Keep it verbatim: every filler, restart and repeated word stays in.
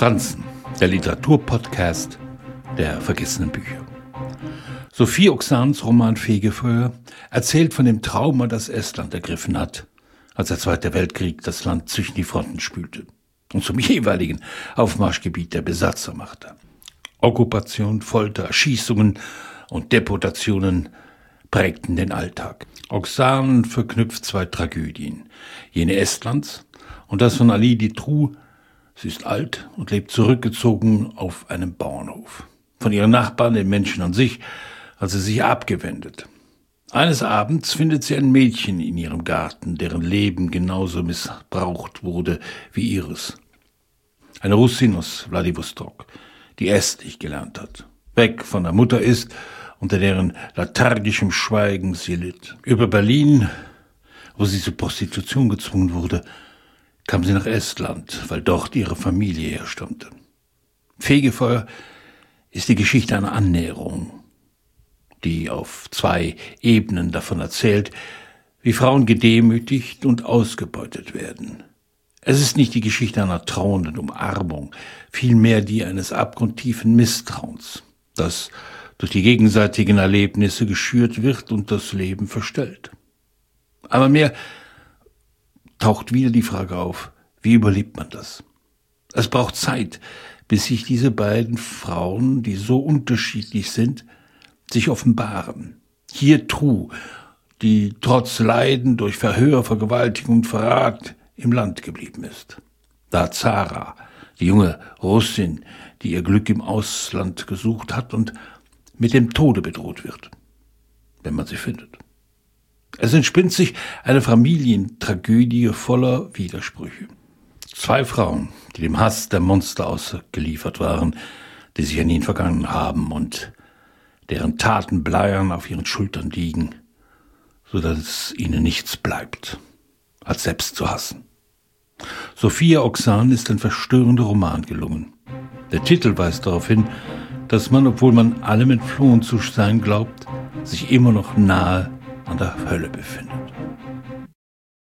Franzen, der Literaturpodcast der vergessenen Bücher. Sophie Oxans Roman Fegefeuer erzählt von dem Trauma, das Estland ergriffen hat, als der Zweite Weltkrieg das Land zwischen die Fronten spülte und zum jeweiligen Aufmarschgebiet der Besatzer machte. Okkupation, Folter, Erschießungen und Deportationen prägten den Alltag. Oxan verknüpft zwei Tragödien, jene Estlands und das von Ali Dutroux. Sie ist alt und lebt zurückgezogen auf einem Bauernhof. Von ihren Nachbarn, den Menschen an sich, hat sie sich abgewendet. Eines Abends findet sie ein Mädchen in ihrem Garten, deren Leben genauso missbraucht wurde wie ihres. Eine Russin aus Wladiwostok, die Estnisch gelernt hat, weg von der Mutter ist, unter deren lethargischem Schweigen sie litt. Über Berlin, wo sie zur Prostitution gezwungen wurde, kam sie nach Estland, weil dort ihre Familie herstammte. Fegefeuer ist die Geschichte einer Annäherung, die auf zwei Ebenen davon erzählt, wie Frauen gedemütigt und ausgebeutet werden. Es ist nicht die Geschichte einer trauernden Umarmung, vielmehr die eines abgrundtiefen Misstrauens, das durch die gegenseitigen Erlebnisse geschürt wird und das Leben verstellt. Aber mehr taucht wieder die Frage auf, wie überlebt man das? Es braucht Zeit, bis sich diese beiden Frauen, die so unterschiedlich sind, sich offenbaren. Hier Tru, die trotz Leiden durch Verhör, Vergewaltigung und Verrat im Land geblieben ist. Da Zara, die junge Russin, die ihr Glück im Ausland gesucht hat und mit dem Tode bedroht wird, wenn man sie findet. Es entspinnt sich eine Familientragödie voller Widersprüche. Zwei Frauen, die dem Hass der Monster ausgeliefert waren, die sich an ihnen vergangen haben und deren Taten bleiern auf ihren Schultern liegen, so dass ihnen nichts bleibt, als selbst zu hassen. Sophia Oxan ist ein verstörender Roman gelungen. Der Titel weist darauf hin, dass man, obwohl man allem entflohen zu sein glaubt, sich immer noch nahe an der Hölle befindet.